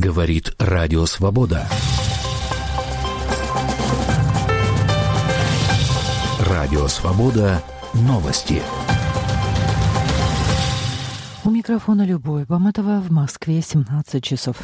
Говорит Радио Свобода. Радио Свобода. Новости. У микрофона Любовь Баматова, в Москве 17 часов.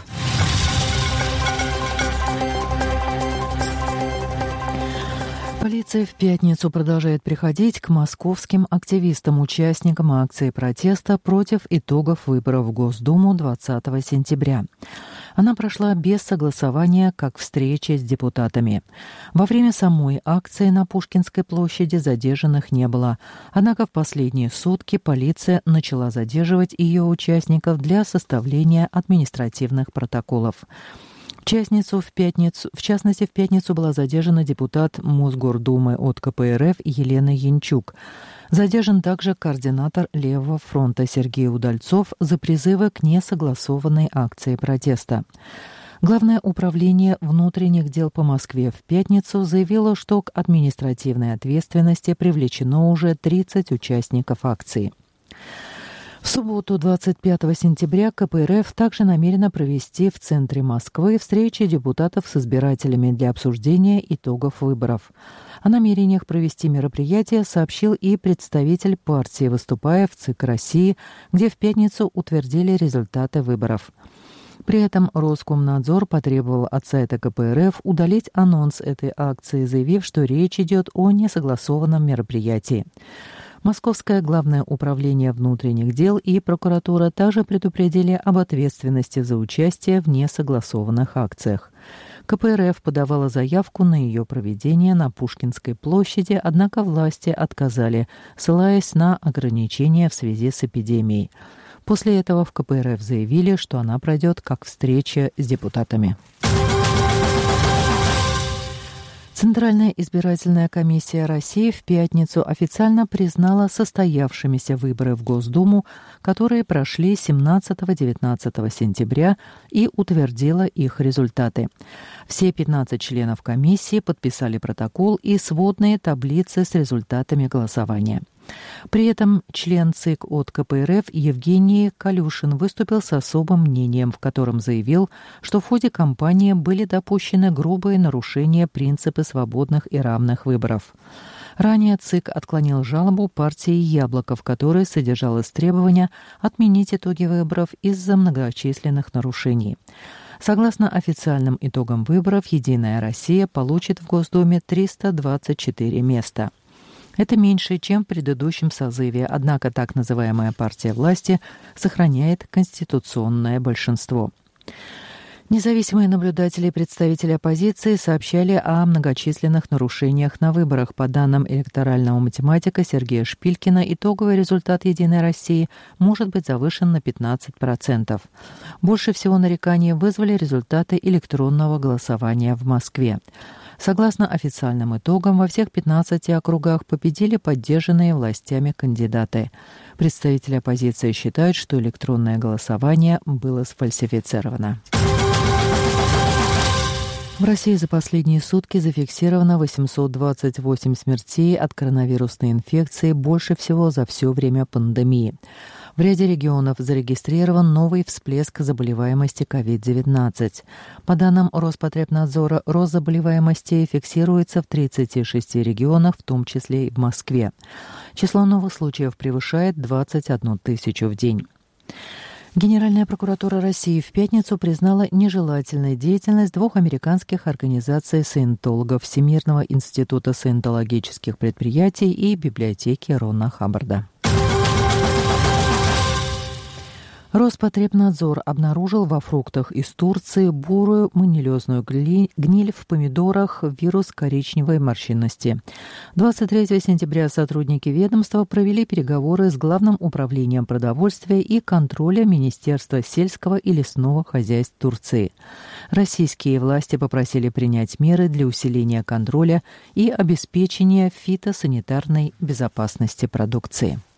Полиция в пятницу продолжает приходить к московским активистам, участникам акции протеста против итогов выборов в Госдуму 20 сентября. Она прошла без согласования, как встреча с депутатами. Во время самой акции на Пушкинской площади задержанных не было. Однако в последние сутки полиция начала задерживать ее участников для составления административных протоколов. В частности, в пятницу была задержана депутат Мосгордумы от КПРФ Елена Янчук. Задержан также координатор Левого фронта Сергей Удальцов за призывы к несогласованной акции протеста. Главное управление внутренних дел по Москве в пятницу заявило, что к административной ответственности привлечено уже 30 участников акции. В субботу, 25 сентября, КПРФ также намерена провести в центре Москвы встречи депутатов с избирателями для обсуждения итогов выборов. О намерениях провести мероприятие сообщил и представитель партии, выступая в ЦИК России, где в пятницу утвердили результаты выборов. При этом Роскомнадзор потребовал от сайта КПРФ удалить анонс этой акции, заявив, что речь идет о несогласованном мероприятии. Московское главное управление внутренних дел и прокуратура также предупредили об ответственности за участие в несогласованных акциях. КПРФ подавала заявку на ее проведение на Пушкинской площади, однако власти отказали, ссылаясь на ограничения в связи с эпидемией. После этого в КПРФ заявили, что она пройдет как встреча с депутатами. Центральная избирательная комиссия России в пятницу официально признала состоявшимися выборы в Госдуму, которые прошли 17-19 сентября, и утвердила их результаты. Все 15 членов комиссии подписали протокол и сводные таблицы с результатами голосования. При этом член ЦИК от КПРФ Евгений Калюшин выступил с особым мнением, в котором заявил, что в ходе кампании были допущены грубые нарушения принципа свободных и равных выборов. Ранее ЦИК отклонил жалобу партии «Яблоко», в которой содержалось требование отменить итоги выборов из-за многочисленных нарушений. Согласно официальным итогам выборов, «Единая Россия» получит в Госдуме 324 места. Это меньше, чем в предыдущем созыве, однако так называемая партия власти сохраняет конституционное большинство. Независимые наблюдатели и представители оппозиции сообщали о многочисленных нарушениях на выборах. По данным электорального математика Сергея Шпилькина, итоговый результат «Единой России» может быть завышен на 15%. Больше всего нареканий вызвали результаты электронного голосования в Москве. Согласно официальным итогам, во всех 15 округах победили поддержанные властями кандидаты. Представители оппозиции считают, что электронное голосование было сфальсифицировано. В России за последние сутки зафиксировано 828 смертей от коронавирусной инфекции, больше всего за все время пандемии. В ряде регионов зарегистрирован новый всплеск заболеваемости COVID-19. По данным Роспотребнадзора, рост заболеваемости фиксируется в 36 регионах, в том числе и в Москве. Число новых случаев превышает 21 тысячу в день. Генеральная прокуратура России в пятницу признала нежелательной деятельность двух американских организаций саентологов Всемирного института саентологических предприятий и библиотеки Рона Хаббарда. Роспотребнадзор обнаружил во фруктах из Турции бурую манилиозную гниль, в помидорах вирус коричневой морщинности. 23 сентября сотрудники ведомства провели переговоры с Главным управлением продовольствия и контроля Министерства сельского и лесного хозяйств Турции. Российские власти попросили принять меры для усиления контроля и обеспечения фитосанитарной безопасности продукции.